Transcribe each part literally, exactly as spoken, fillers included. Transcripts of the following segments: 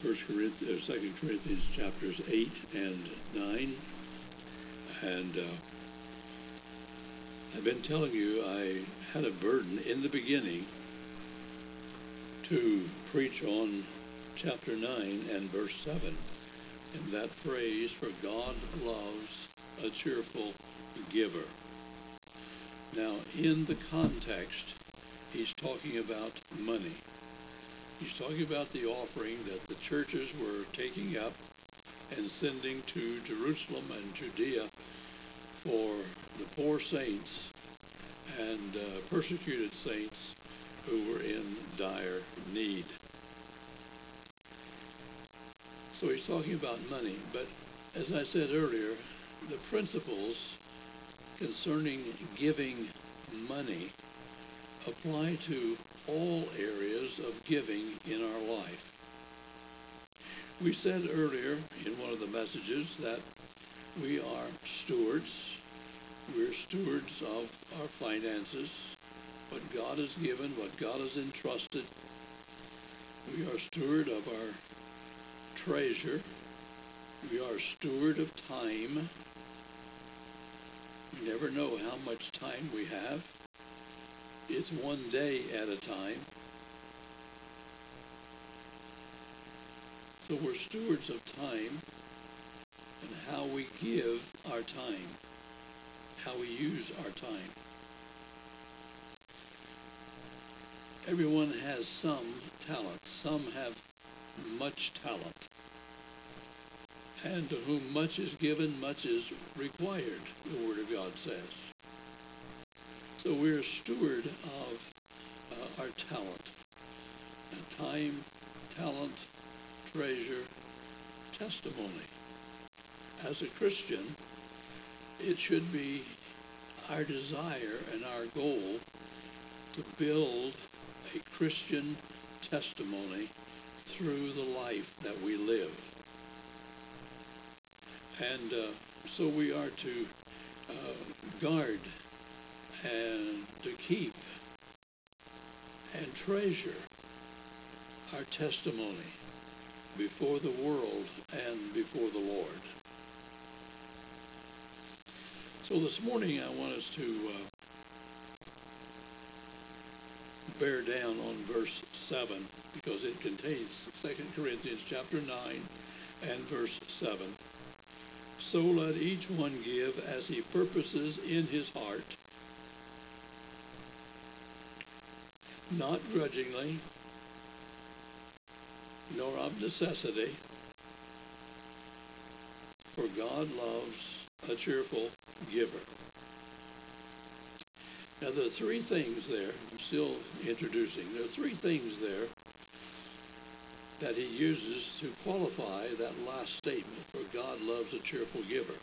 First Corinthians, or Second Corinthians chapters eight and nine, and uh, I've been telling you I had a burden in the beginning to preach on chapter nine and verse seven, and that phrase, "For God loves a cheerful giver." Now, in the context, he's talking about money. He's talking about the offering that the churches were taking up and sending to Jerusalem and Judea for the poor saints and uh, persecuted saints who were in dire need. So he's talking about money, but as I said earlier, the principles concerning giving money apply to all areas of giving in our life. We said earlier in one of the messages that we are stewards. We're stewards of our finances, what God has given, what God has entrusted. We are steward of our treasure. We are steward of time. We never know how much time we have. It's one day at a time. So we're stewards of time and how we give our time, how we use our time. Everyone has some talent. Some have much talent. And to whom much is given, much is required, the Word of God says. So we're a steward of uh, our talent. Uh, time, talent, treasure, testimony. As a Christian, it should be our desire and our goal to build a Christian testimony through the life that we live. And uh, so we are to uh, guard and to keep and treasure our testimony before the world and before the Lord. So this morning I want us to uh, bear down on verse seven, because it contains Second Corinthians chapter nine and verse seven. So let each one give as he purposes in his heart, not grudgingly, nor of necessity, for God loves a cheerful giver. Now there are three things there, I'm still introducing, there are three things there that he uses to qualify that last statement, for God loves a cheerful giver.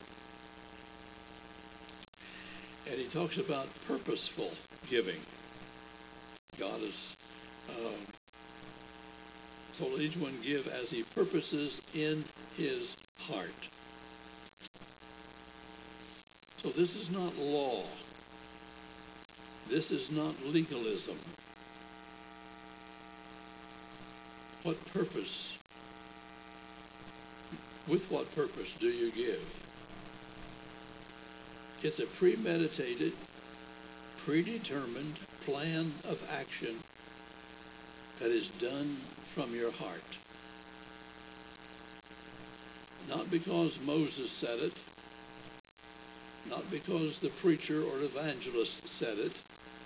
And he talks about purposeful giving. God is, uh, so let each one give as he purposes in his heart. So this is not law. This is not legalism. What purpose, with what purpose do you give? It's a premeditated, predetermined plan of action that is done from your heart. Not because Moses said it, not because the preacher or evangelist said it,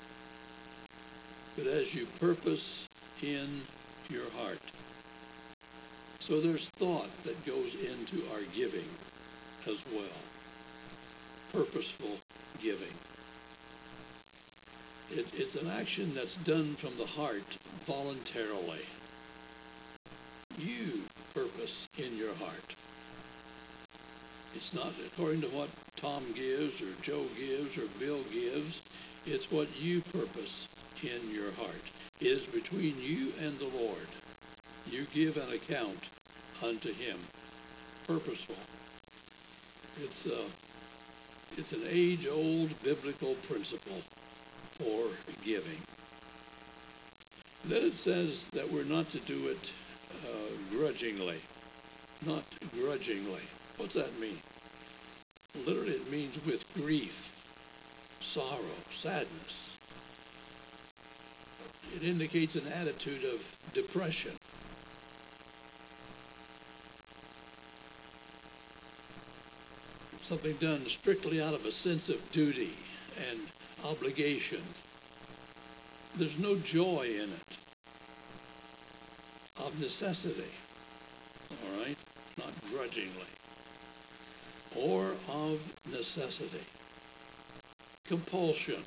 but as you purpose in your heart. So there's thought that goes into our giving as well. Purposeful giving. It, it's an action that's done from the heart voluntarily. You purpose in your heart. It's not according to what Tom gives or Joe gives or Bill gives. It's what you purpose in your heart. It is between you and the Lord. You give an account unto him. Purposeful. It's a, it's an age-old biblical principle for giving. Then it says that we're not to do it uh, grudgingly. grudgingly, not grudgingly. What's that mean? Literally, it means with grief, sorrow, sadness. It indicates an attitude of depression. Something done strictly out of a sense of duty and obligation. There's no joy in it. Of necessity. All right? Not grudgingly. Or of necessity. Compulsion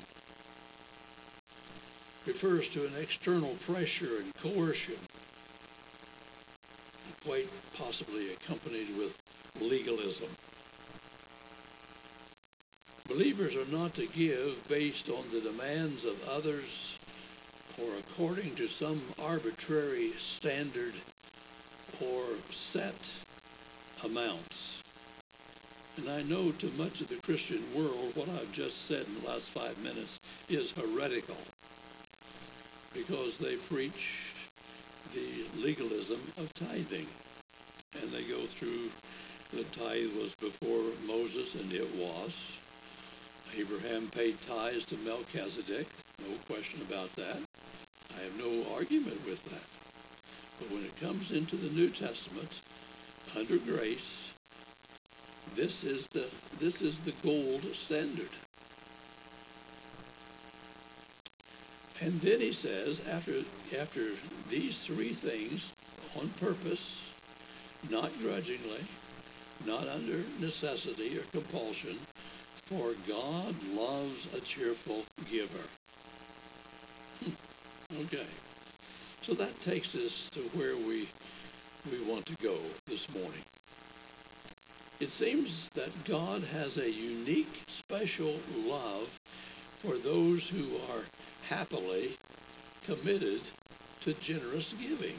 refers to an external pressure and coercion, quite possibly accompanied with legalism. Believers are not to give based on the demands of others or according to some arbitrary standard or set amounts. And I know to much of the Christian world what I've just said in the last five minutes is heretical, because they preach the legalism of tithing. And they go through the tithe was before Moses, and it was. Abraham paid tithes to Melchizedek, no question about that. I have no argument with that. But when it comes into the New Testament, under grace, this is the this is the gold standard. And then he says, after after these three things, on purpose, not grudgingly, not under necessity or compulsion, for God loves a cheerful giver. Okay. So that takes us to where we we want to go this morning. It seems that God has a unique, special love for those who are happily committed to generous giving.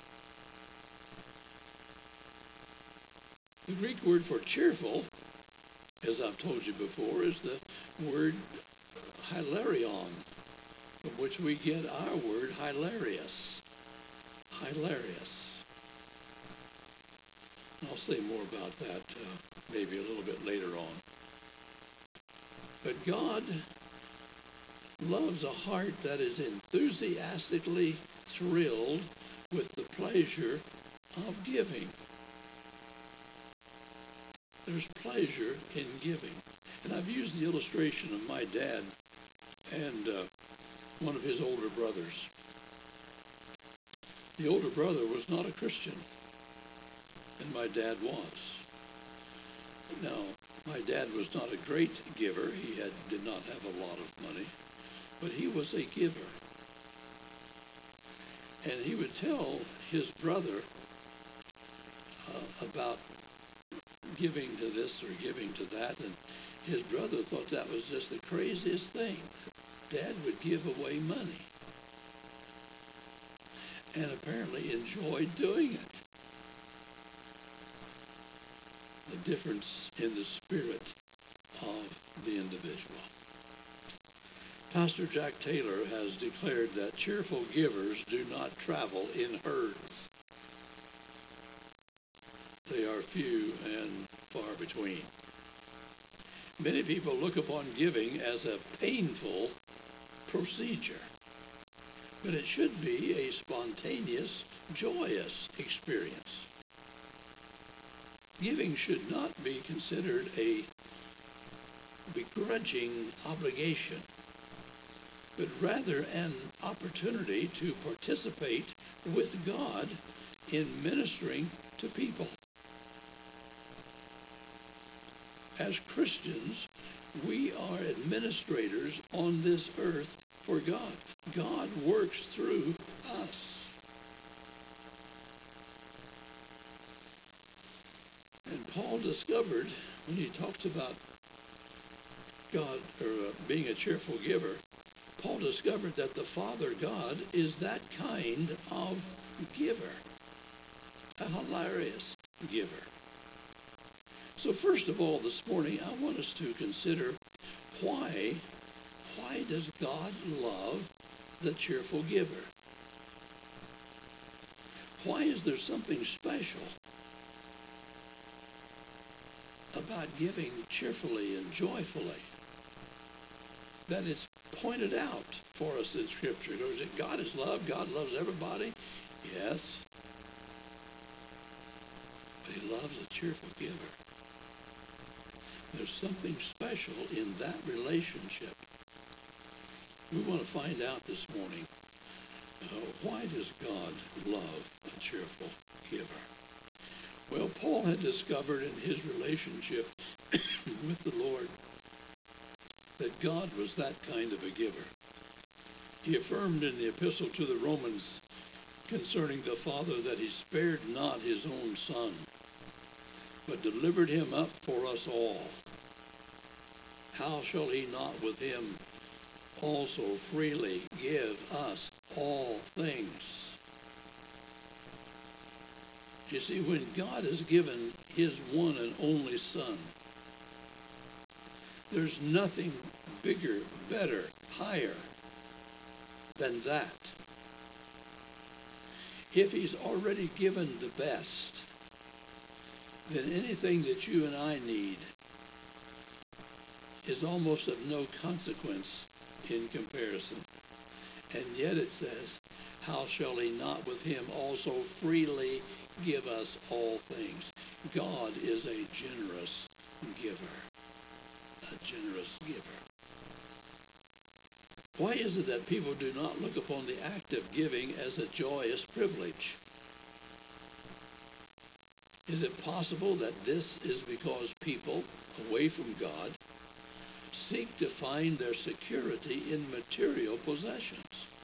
The Greek word for cheerful, as I've told you before, is the word hilarion, from which we get our word hilarious. Hilarious. I'll say more about that uh, maybe a little bit later on. But God loves a heart that is enthusiastically thrilled with the pleasure of giving. There's pleasure in giving. And I've used the illustration of my dad and uh, one of his older brothers. The older brother was not a Christian, and my dad was. Now, my dad was not a great giver. He had did not have a lot of money, but he was a giver. And he would tell his brother uh, about giving to this or giving to that, and his brother thought that was just the craziest thing. Dad would give away money, and apparently enjoyed doing it. The difference in the spirit of the individual. Pastor Jack Taylor has declared that cheerful givers do not travel in herds. They are few and far between. Many people look upon giving as a painful procedure, but it should be a spontaneous, joyous experience. Giving should not be considered a begrudging obligation, but rather an opportunity to participate with God in ministering to people. As Christians, we are administrators on this earth for God. God works through us. And Paul discovered, when he talks about God, or uh, being a cheerful giver, Paul discovered that the Father God is that kind of giver, a hilarious giver. So first of all, this morning, I want us to consider why, why does God love the cheerful giver? Why is there something special about giving cheerfully and joyfully that it's pointed out for us in Scripture? Is it God is love? God loves everybody? Yes. But he loves a cheerful giver. There's something special in that relationship. We want to find out this morning, uh, why does God love a cheerful giver? Well, Paul had discovered in his relationship with the Lord that God was that kind of a giver. He affirmed in the epistle to the Romans concerning the Father that he spared not his own Son, but delivered him up for us all. How shall he not with him also freely give us all things? You see, when God has given his one and only Son, there's nothing bigger, better, higher than that. If he's already given the best, then anything that you and I need is almost of no consequence in comparison. And yet it says, how shall he not with him also freely give us all things? God is a generous giver. A generous giver. Why is it that people do not look upon the act of giving as a joyous privilege? Is it possible that this is because people away from God seek to find their security in material possessions?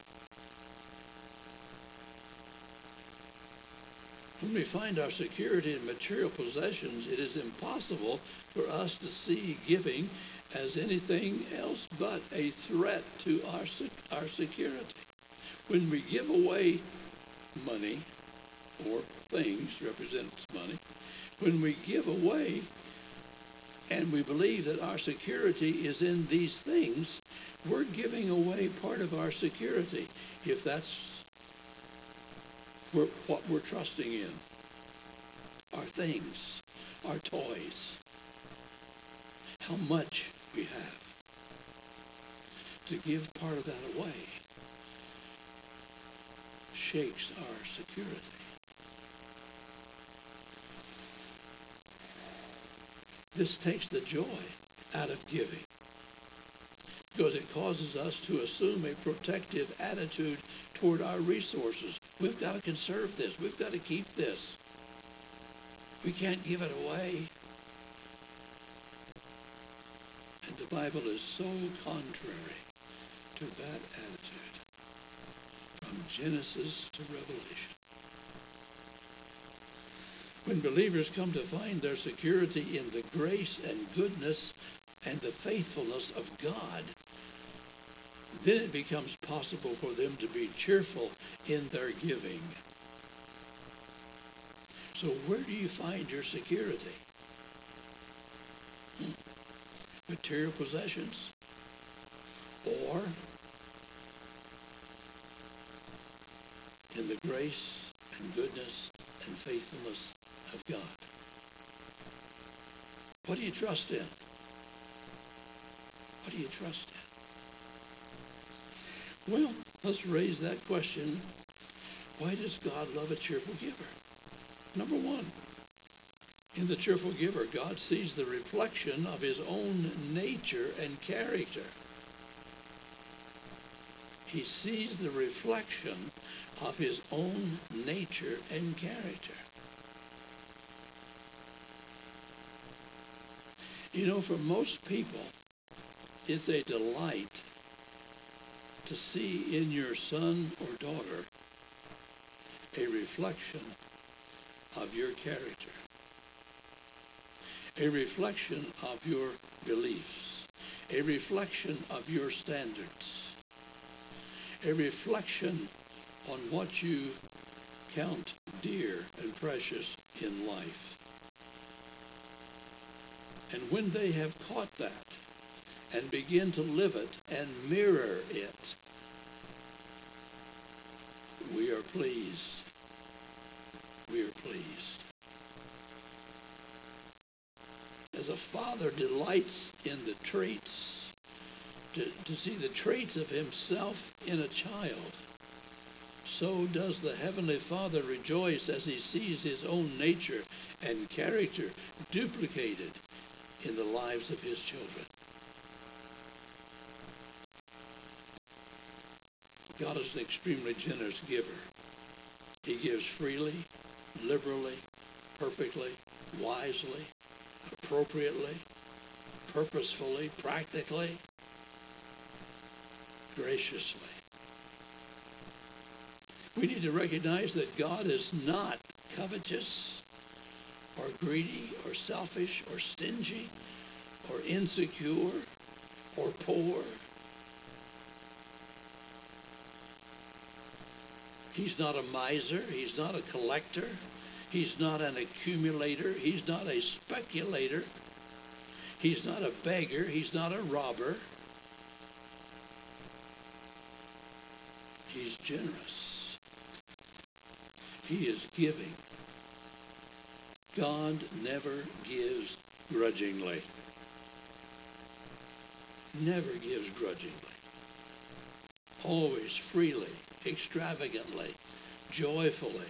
When we find our security in material possessions, it is impossible for us to see giving as anything else but a threat to our, our security. When we give away money, or things represents money, when we give away and we believe that our security is in these things, we're giving away part of our security, if that's we're, what we're trusting in. Our things, our toys, how much we have. To give part of that away shakes our security. This takes the joy out of giving, because it causes us to assume a protective attitude toward our resources. We've got to conserve this. We've got to keep this. We can't give it away. And the Bible is so contrary to that attitude, from Genesis to Revelation. When believers come to find their security in the grace and goodness and the faithfulness of God, then it becomes possible for them to be cheerful in their giving. So where do you find your security? Hmm. Material possessions? Or in the grace and goodness and faithfulness of God? What do you trust in? What do you trust in? Well, let's raise that question. Why does God love a cheerful giver? Number one, in the cheerful giver, God sees the reflection of his own nature and character. He sees the reflection of his own nature and character. You know, for most people, it's a delight to see in your son or daughter a reflection of your character, a reflection of your beliefs, a reflection of your standards, a reflection on what you count dear and precious in life. And when they have caught that and begin to live it and mirror it, we are pleased. we are pleased. As a father delights in the traits, to, to see the traits of himself in a child, so does the Heavenly Father rejoice as he sees his own nature and character duplicated in the lives of his children. God is an extremely generous giver. He gives freely, liberally, perfectly, wisely, appropriately, purposefully, practically, graciously. We need to recognize that God is not covetous or greedy or selfish or stingy or insecure or poor. He's not a miser. He's not a collector. He's not an accumulator. He's not a speculator. He's not a beggar. He's not a robber. He's generous. He is giving. God never gives grudgingly. Never gives grudgingly. Always freely, extravagantly, joyfully.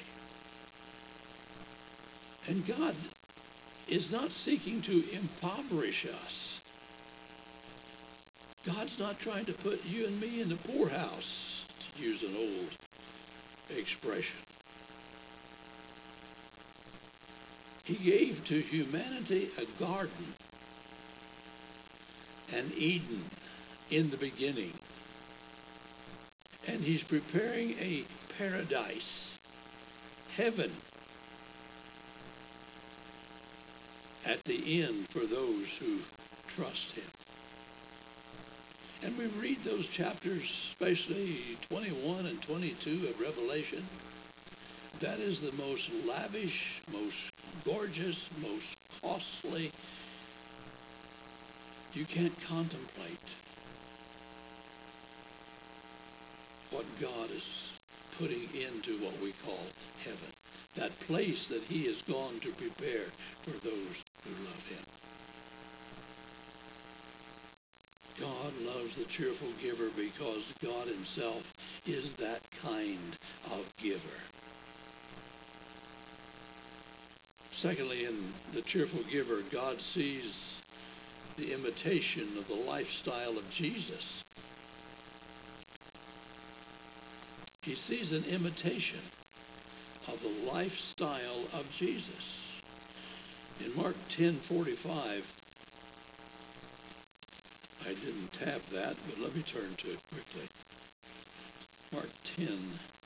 And God is not seeking to impoverish us. God's not trying to put you and me in the poorhouse, to use an old expression. He gave to humanity a garden, an Eden in the beginning. And he's preparing a paradise, heaven, at the end for those who trust him. And we read those chapters, especially twenty-one and twenty-two of Revelation. That is the most lavish, most gorgeous, most costly. You can't contemplate what God is putting into what we call heaven, that place that he has gone to prepare for those who love him. God loves the cheerful giver because God himself is that kind of giver. Secondly, in the cheerful giver, God sees the imitation of the lifestyle of Jesus. He sees an imitation of the lifestyle of Jesus. In Mark ten forty-five, I didn't tab that, but let me turn to it quickly. Mark ten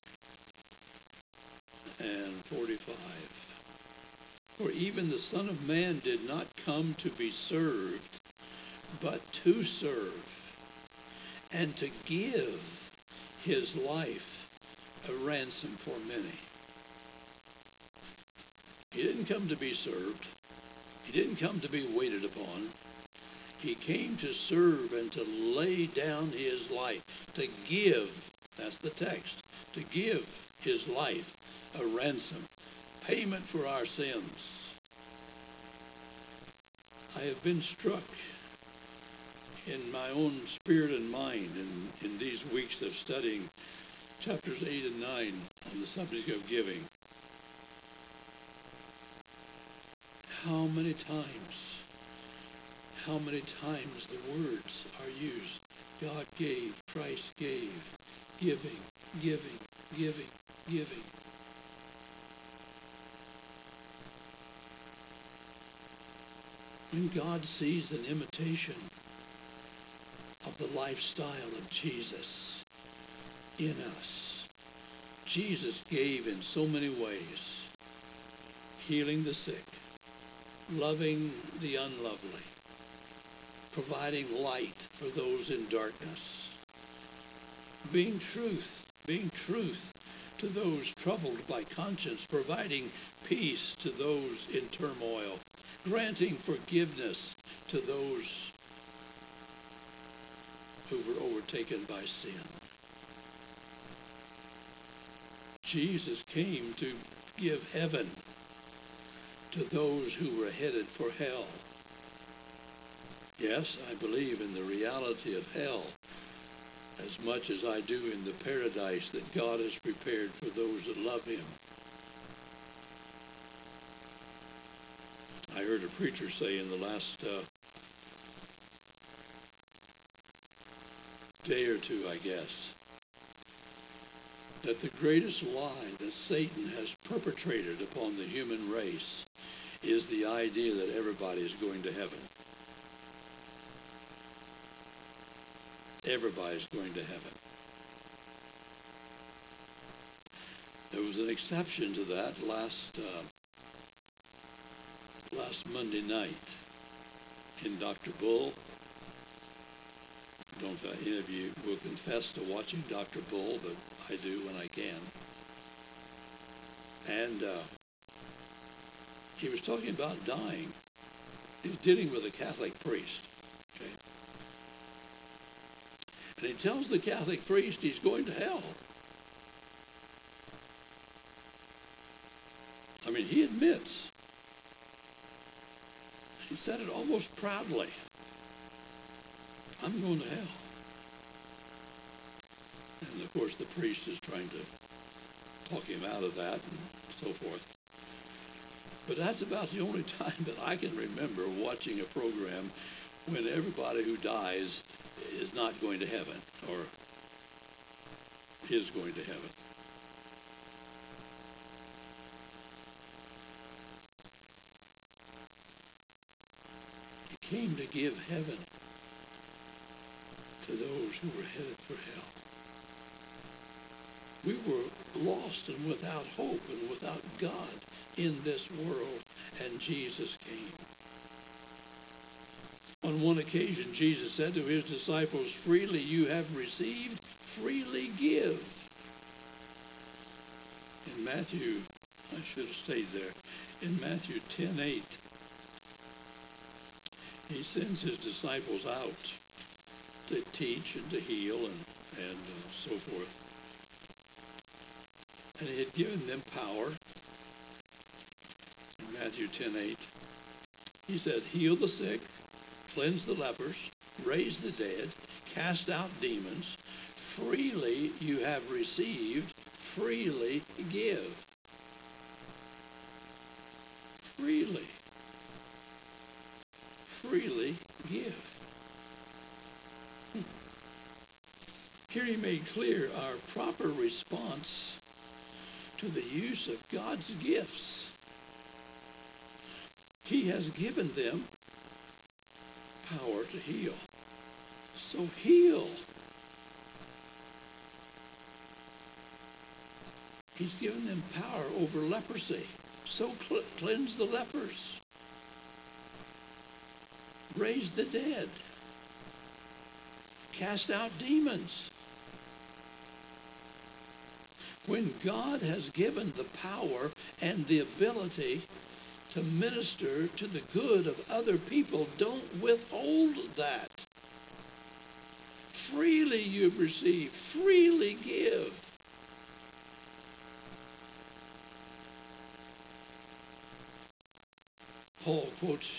and forty-five. For even the Son of Man did not come to be served, but to serve, and to give his life a ransom for many. He didn't come to be served. He didn't come to be waited upon. He came to serve and to lay down his life, to give, that's the text, to give his life a ransom, payment for our sins. I have been struck in my own spirit and mind in, in these weeks of studying chapters eight and nine on the subject of giving. How many times, how many times the words are used. God gave, Christ gave, giving, giving, giving, giving. When God sees an imitation of the lifestyle of Jesus in us, Jesus gave in so many ways, healing the sick, loving the unlovely, providing light for those in darkness, being truth, being truth to those troubled by conscience, providing peace to those in turmoil, granting forgiveness to those who were overtaken by sin. Jesus came to give heaven to those who were headed for hell. Yes, I believe in the reality of hell as much as I do in the paradise that God has prepared for those that love him. I heard a preacher say in the last uh, day or two, I guess, that the greatest lie that Satan has perpetrated upon the human race is the idea that everybody is going to heaven. Everybody's going to heaven. There was an exception to that last uh, last Monday night in Doctor Bull. I don't know if any of you will confess to watching Doctor Bull, but I do when I can. And uh, he was talking about dying. He was dealing with a Catholic priest. Okay? And he tells the Catholic priest he's going to hell. I mean, he admits. He said it almost proudly. I'm going to hell. And of course the priest is trying to talk him out of that and so forth. But that's about the only time that I can remember watching a program when everybody who dies is not going to heaven or is going to heaven. He came to give heaven to those who were headed for hell. We were lost and without hope and without God in this world, and Jesus came. On one occasion, Jesus said to his disciples, "Freely you have received, freely give." In Matthew, I should have stayed there, in Matthew ten eight, he sends his disciples out to teach and to heal and, and uh, so forth. And he had given them power. In Matthew ten eight, he said, "Heal the sick, cleanse the lepers, raise the dead, cast out demons. Freely you have received, freely give." Freely. Freely give. Hmm. Here he made clear our proper response to the use of God's gifts. He has given them power to heal. So heal. He's given them power over leprosy. So cl- cleanse the lepers. Raise the dead. Cast out demons. When God has given the power and the ability to minister to the good of other people, don't withhold that. Freely you've received, freely give. Paul quotes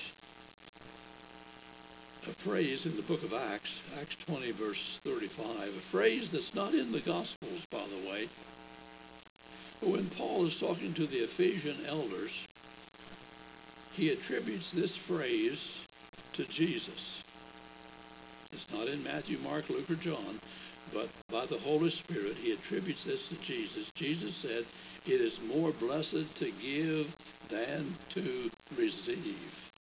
a phrase in the book of Acts, Acts twenty, verse thirty-five, a phrase that's not in the Gospels, by the way. But when Paul is talking to the Ephesian elders, he attributes this phrase to Jesus. It's not in Matthew, Mark, Luke, or John, but by the Holy Spirit, he attributes this to Jesus. Jesus said, "It is more blessed to give than to receive."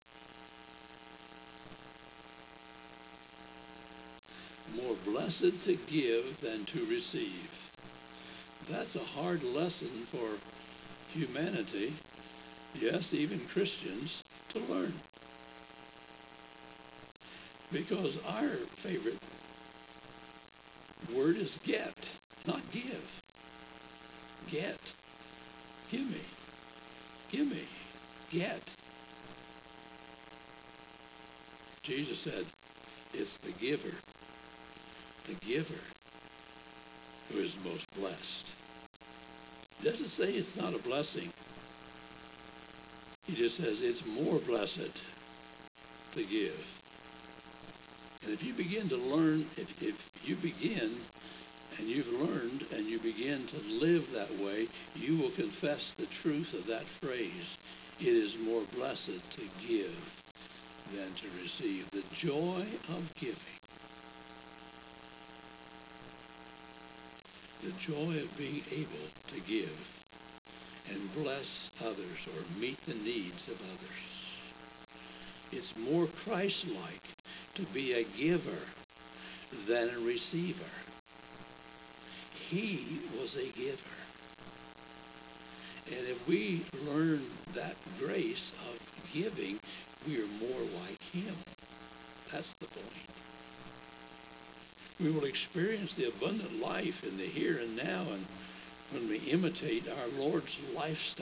More blessed to give than to receive. That's a hard lesson for humanity, yes, even Christians, to learn. Because our favorite word is get, not give. Get. Give me. Give me. Get. Jesus said, it's the giver, the giver who is most blessed. It doesn't say it's not a blessing. He just says it's more blessed to give. And if you begin to learn, if, if you begin and you've learned and you begin to live that way, you will confess the truth of that phrase. It is more blessed to give than to receive. The joy of giving. The joy of being able to give and bless others or meet the needs of others. It's more Christ-like to be a giver than a receiver. He was a giver. And if we learn that grace of giving, we are more like him. That's the point. We will experience the abundant life in the here and now and when we imitate our Lord's lifestyle.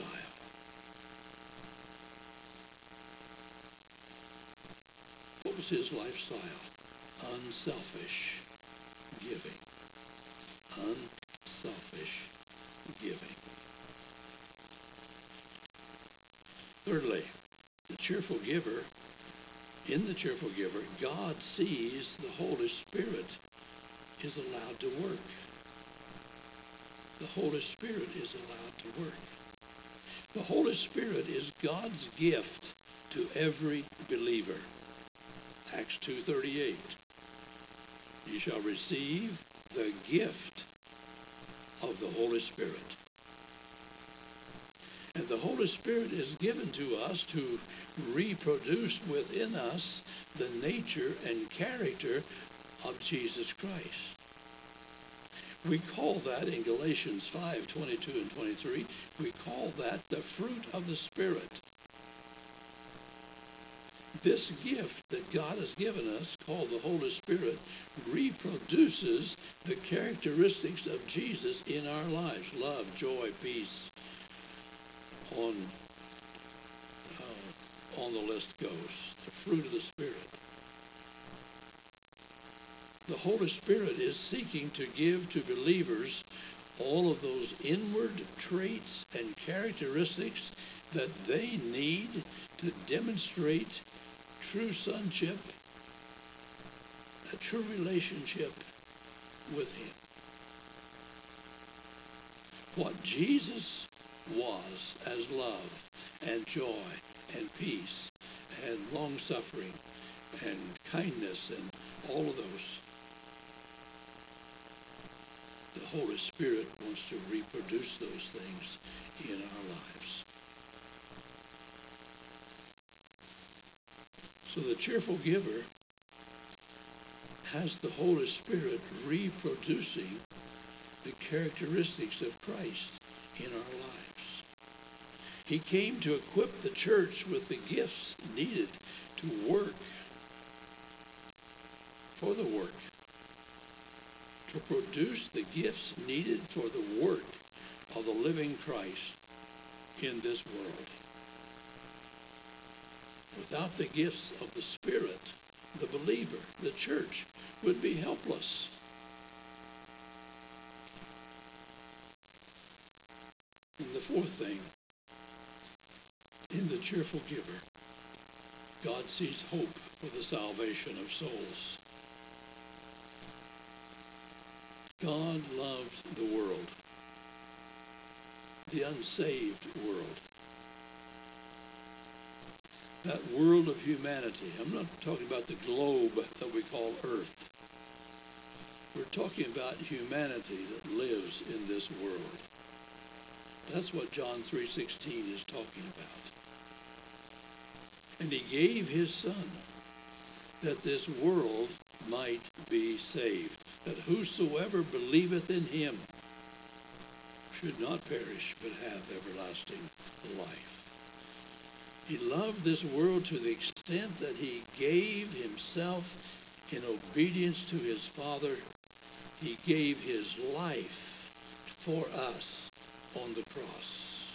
What was his lifestyle? Unselfish giving. Unselfish giving. Thirdly, the cheerful giver, in the cheerful giver, God sees the Holy Spirit is allowed to work. The Holy Spirit is allowed to work. The Holy Spirit is God's gift to every believer. Acts two thirty-eight. You shall receive the gift of the Holy Spirit. And the Holy Spirit is given to us to reproduce within us the nature and character of Jesus Christ. We call that in Galatians five twenty-two and twenty-three, we call that the fruit of the Spirit. This gift that God has given us, called the Holy Spirit, reproduces the characteristics of Jesus in our lives. Love, joy, peace. On, uh, on the list goes. The fruit of the Spirit. The Holy Spirit is seeking to give to believers all of those inward traits and characteristics that they need to demonstrate true sonship, a true relationship with him. What Jesus was as love and joy and peace and long-suffering and kindness and all of those, the Holy Spirit wants to reproduce those things in our lives. So the cheerful giver has the Holy Spirit reproducing the characteristics of Christ in our lives. He came to equip the church with the gifts needed to work for the work, to produce the gifts needed for the work of the living Christ in this world. Without the gifts of the Spirit, the believer, the church, would be helpless. And the fourth thing, in the cheerful giver, God sees hope for the salvation of souls. God loved the world, the unsaved world, that world of humanity. I'm not talking about the globe that we call Earth. We're talking about humanity that lives in this world. That's what John three sixteen is talking about. And he gave his Son that this world might be saved, that whosoever believeth in him should not perish but have everlasting life. He loved this world to the extent that he gave himself in obedience to his Father. He gave his life for us on the cross.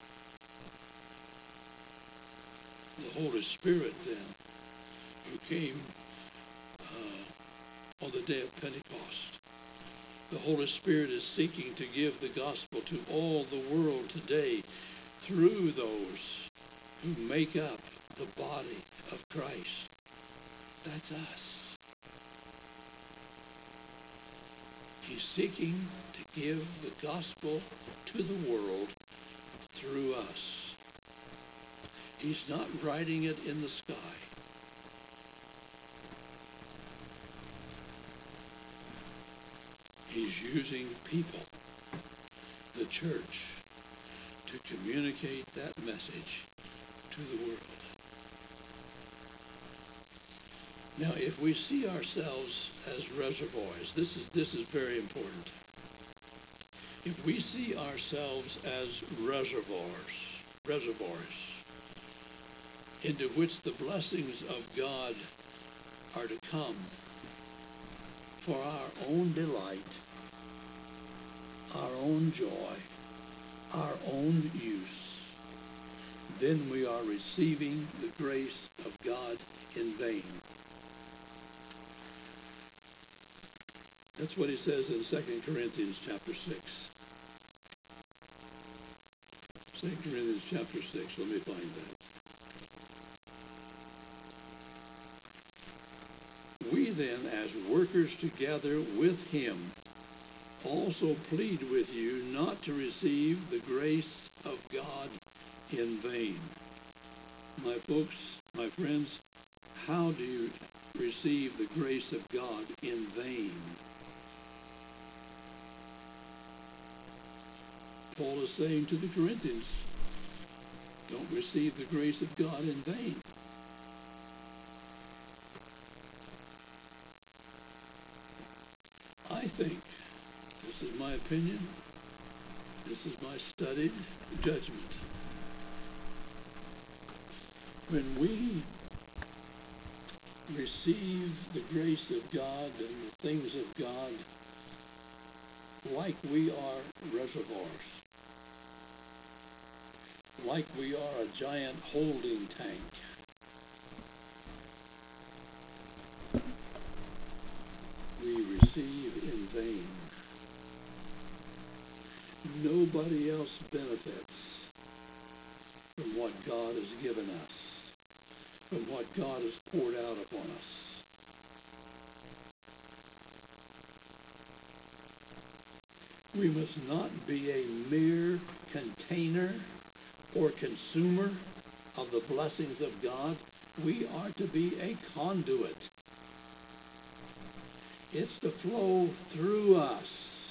The Holy Spirit then, who came uh, on the day of Pentecost, The Holy Spirit is seeking to give the gospel to all the world today through those who make up the body of Christ. That's us. He's seeking to give the gospel to the world through us. He's not writing it in the sky. He's using people, the church, to communicate that message to the world. Now, if we see ourselves as reservoirs, this is this is very important. If we see ourselves as reservoirs, reservoirs, into which the blessings of God are to come for our own delight, our own joy, our own use, then we are receiving the grace of God in vain. That's what he says in Second Corinthians chapter six. Second Corinthians chapter six, let me find that. We then, as workers together with him, also plead with you not to receive the grace of God in vain. My folks, my friends, how do you receive the grace of God in vain? Paul is saying to the Corinthians, don't receive the grace of God in vain. I think, this is my opinion, this is my studied judgment. When we receive the grace of God and the things of God like we are reservoirs, like we are a giant holding tank, we receive in vain. Nobody else benefits from what God has given us, from what God has poured out upon us. We must not be a mere container or consumer of the blessings of God. We are to be a conduit. It's to flow through us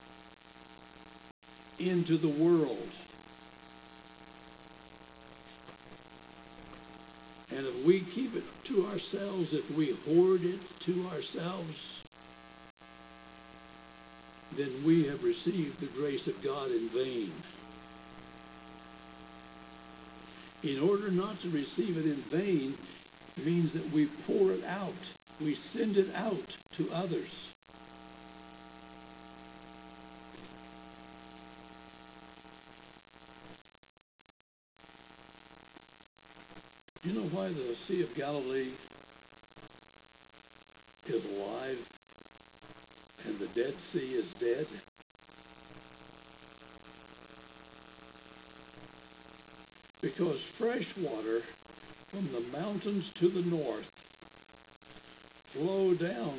into the world. And if we keep it to ourselves, if we hoard it to ourselves, then we have received the grace of God in vain. In order not to receive it in vain means that we pour it out. We send it out to others. You know why the Sea of Galilee is alive and the Dead Sea is dead? Because fresh water from the mountains to the north flow down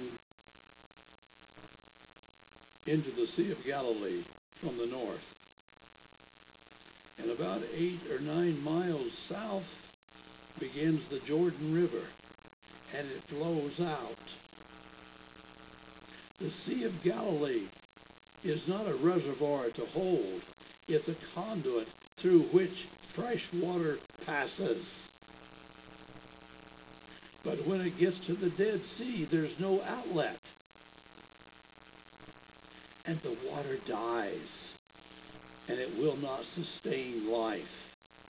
into the Sea of Galilee from the north. And about eight or nine miles south begins the Jordan River, and it flows out. The Sea of Galilee is not a reservoir to hold. It's a conduit through which fresh water passes. But when it gets to the Dead Sea, there's no outlet. And the water dies, and it will not sustain life.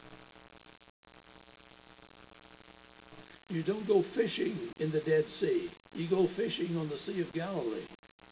You don't go fishing in the Dead Sea. You go fishing on the Sea of Galilee.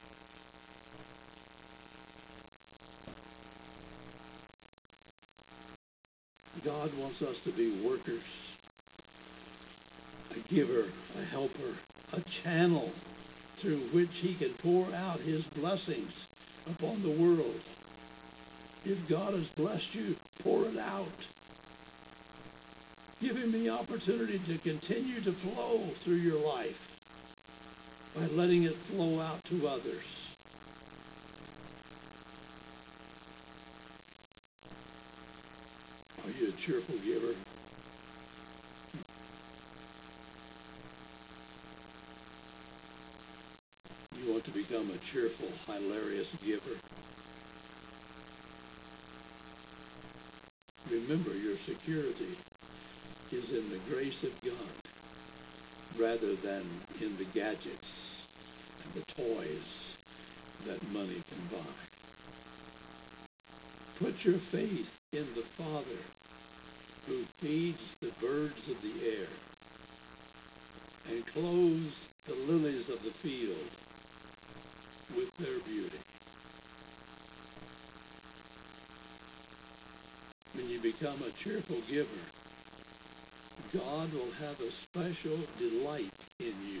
God wants us to be workers, a giver, a helper, a channel through which he can pour out his blessings upon the world. If God has blessed you, pour it out. Give him the opportunity to continue to flow through your life by letting it flow out to others. Are you a cheerful giver? You want to become a cheerful, hilarious giver? Remember, your security is in the grace of God rather than in the gadgets and the toys that money can buy. Put your faith in the Father who feeds the birds of the air and clothes the lilies of the field with their beauty. When you become a cheerful giver, God will have a special delight in you.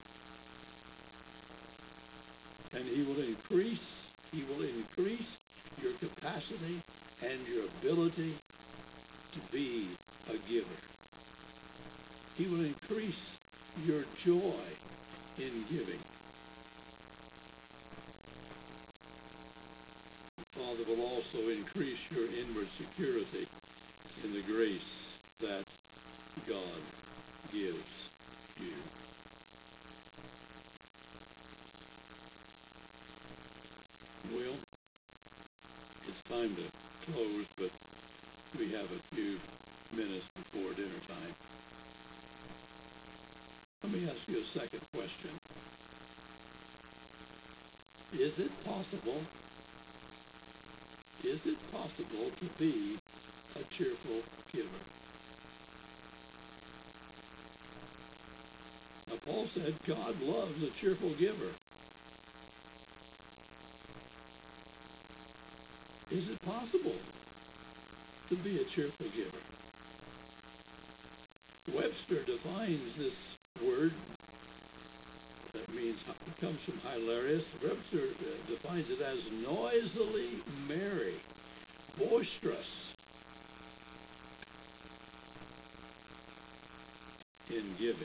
And he will increase, he will increase your capacity and your ability to be a giver. He will increase your joy in giving. The Father will also increase your inward security in the grace that God gives you. Well, it's time to close, but we have a few minutes before dinner time. Let me ask you a second question. Is it possible, is it possible to be a cheerful giver? Now, Paul said God loves a cheerful giver. Is it possible to be a cheerful giver? Webster defines this word that means, it comes from hilarious. Webster uh, defines it as noisily merry, boisterous in giving.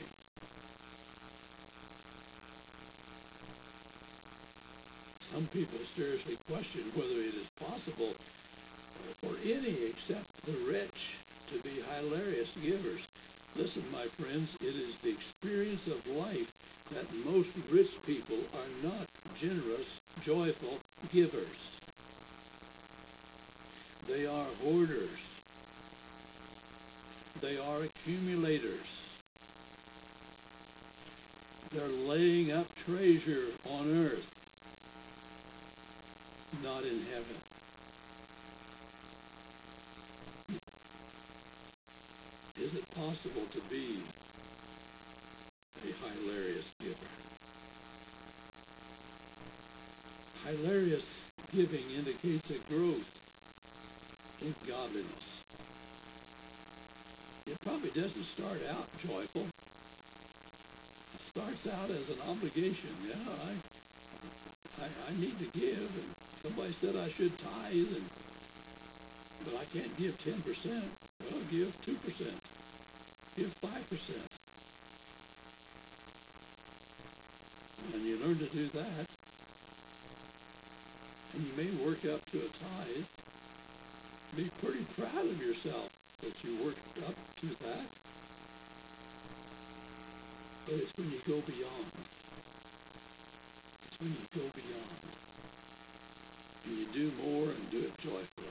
Some people seriously question whether it is possible for any except the rich to be hilarious givers. Listen, my friends, it is the experience of life that most rich people are not generous, joyful givers. They are hoarders. They are accumulators. They're laying up treasure on earth, not in heaven. Is it possible to be a hilarious giver? Hilarious giving indicates a growth in godliness. It probably doesn't start out joyful. It starts out as an obligation. Yeah, I, I, I need to give, and somebody said I should tithe, and but I can't give ten percent. Well, give two percent. Give five percent. And you learn to do that, and you may work up to a tithe. Be pretty proud of yourself that you worked up to that. But it's when you go beyond. It's when you go beyond. And you do more and do it joyfully.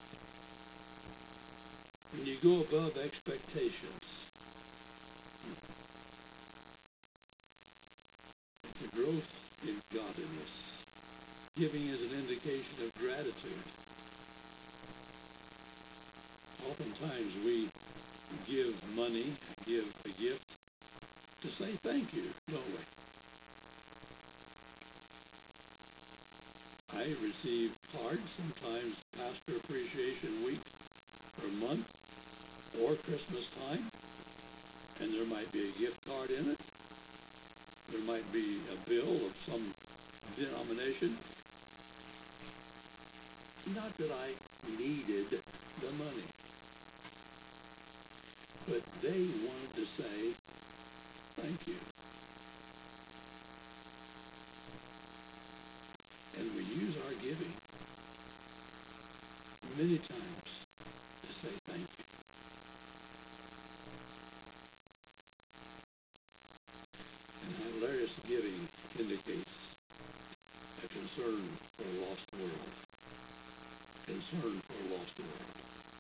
When you go above expectations. It's a growth in godliness. Giving is an indication of gratitude. Oftentimes we give money, give a gift to say thank you, don't we? I receive cards, sometimes Pastor Appreciation Week or month or Christmas time, and there might be a gift card in it. There might be a bill of some denomination. Not that I needed the money, but they wanted to say thank you. And we use our giving many times to say thank you. And hilarious giving indicates a concern for a lost world. Concern for a lost world.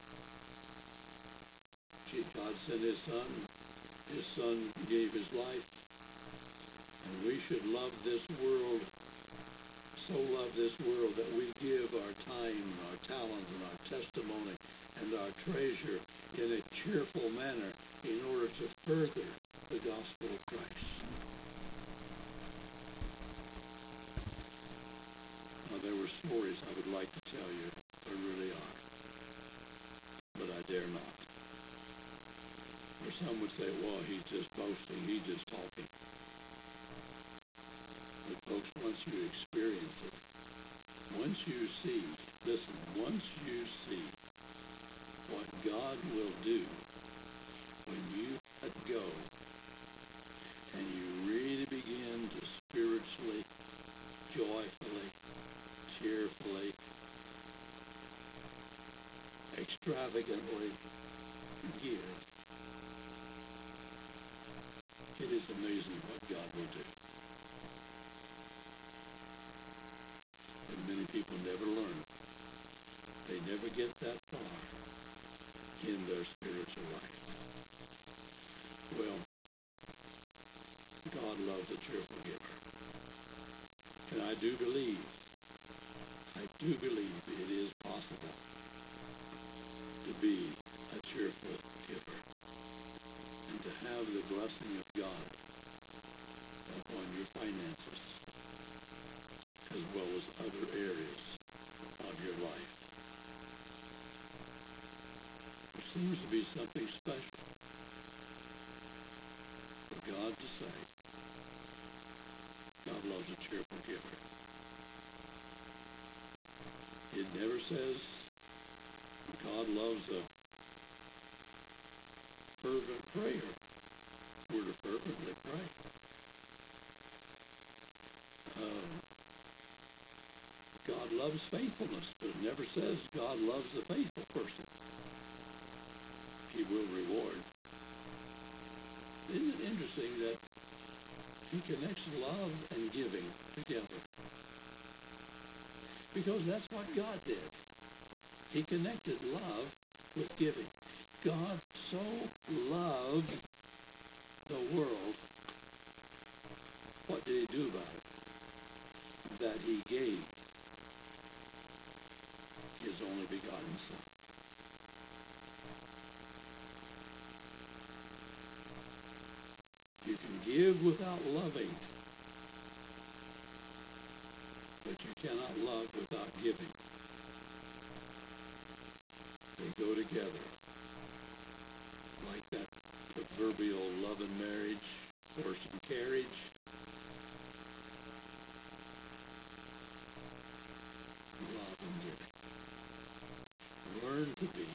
Gee, God sent his son. His son gave his life. And we should love this world, so love this world that we give our time and our talent and our testimony and our treasure in a cheerful manner in order to further the gospel of Christ. Now, there were stories I would like to tell you. There really are. But I dare not. Or some would say, well, he's just boasting. He's just talking. But folks, once you experience it, once you see, listen, once you see what God will do when you let go and you really begin to spiritually, joyfully, cheerfully, extravagantly give, it is amazing what God will do. But many people never learn. They never get that far in their spiritual life. Well, God loves a cheerful giver. And I do believe, I do believe it is possible to be a cheerful giver and to have the blessing of God upon your finances as well as other areas of your life. There seems to be something special for God to say, God loves a cheerful giver. It never says God loves a fervent prayer. We're to fervently pray. Uh, God loves faithfulness, but it never says God loves a faithful person. He will reward. Isn't it interesting that he connects love and giving together? Because that's what God did. He connected love with giving. God so loved the world. What did he do about it? That he gave his only begotten Son. You can give without loving, but you cannot love without giving. They go together, like that proverbial love and marriage, horse and carriage. Love and giving. Learn to be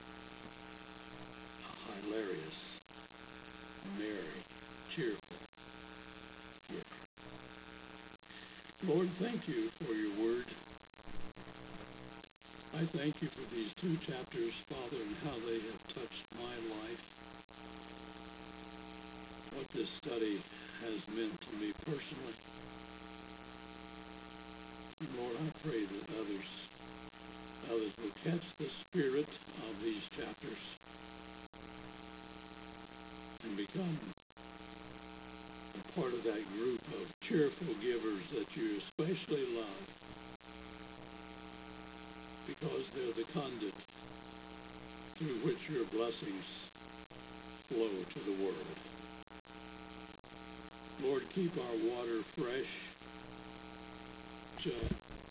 a hilarious, merry, cheerful giver. Lord, thank you for your word. I thank you for these two chapters, Father, and how they have touched my life. What this study has meant to me personally. And Lord, I pray that others, others will catch the spirit of these chapters and become a part of that group of cheerful givers that you especially love, because they're the conduit through which your blessings flow to the world. Lord, keep our water fresh.